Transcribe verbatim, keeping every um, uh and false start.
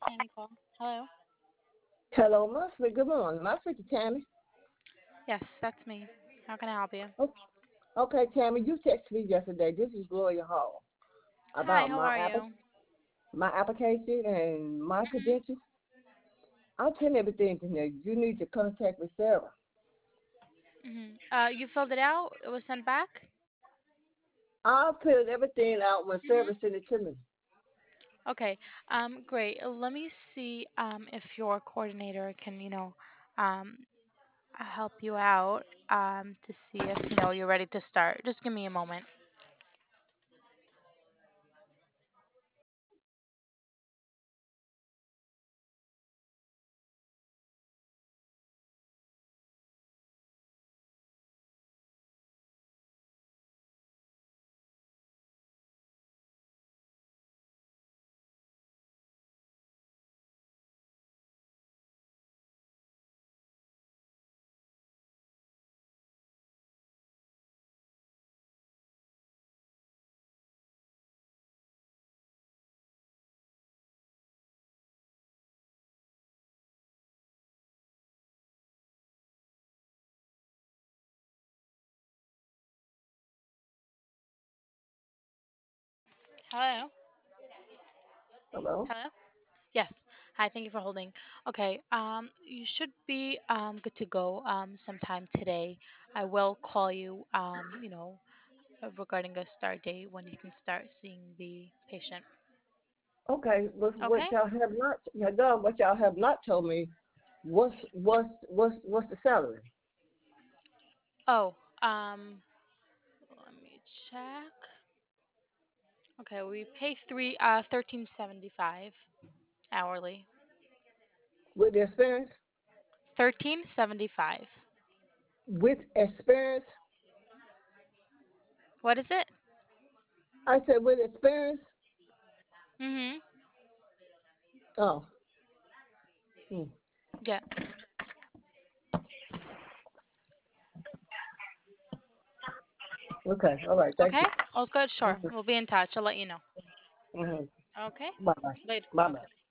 Tammy call. Hello. Hello, Murphy. Good morning. Murphy to Tammy. Yes, that's me. How can I help you? Oh, okay, Tammy, you texted me yesterday. This is Gloria Hall Hi, about how my are app- you? my application and my Mhm. credentials. I'll tell you everything in there. You need to contact with Sarah. Mhm. Uh, you filled it out. It was sent back. I'll fill everything out when Mhm. Sarah send it to me. Okay. Um, great. Uh, Let me see um if your coordinator can, you know, um help you out um to see if, you know, you're ready to start. Just give me a moment. Hello. Hello? Hello. Yes. Hi, thank you for holding. Okay, um, you should be um, good to go um, sometime today. I will call you, um, you know, uh, regarding a start date when you can start seeing the patient. Okay, but Okay? what y'all have not yeah, done, what y'all have not told me, what's what's what's what's the salary? Oh, um, let me check. Okay, we pay three uh thirteen seventy five hourly. With the experience? Thirteen seventy five. With experience? What is it? I said with experience? Mhm. Oh. Hmm. Yeah. Okay. All right. Thank Okay. you. All's good. Sure. Mm-hmm. We'll be in touch. I'll let you know. Mm-hmm. Okay. Bye bye. Later. Bye bye. Okay.